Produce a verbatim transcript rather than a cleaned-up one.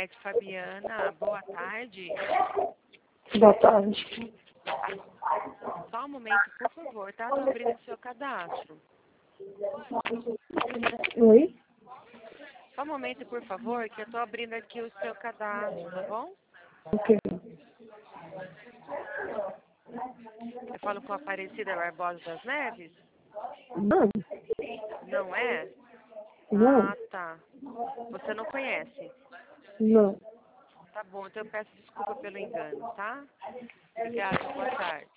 Elizabeth Fabiana, boa tarde. Boa tarde. Só um momento, por favor, tá? Estou abrindo o seu cadastro. Oi? Só um momento, por favor, que eu estou abrindo aqui o seu cadastro, tá bom? Ok. Eu falo com a Aparecida Barbosa das Neves? Não, Não é? não, Ah, tá. Você não conhece? não. Tá bom, então eu peço desculpa pelo engano, tá? Obrigada, boa tarde.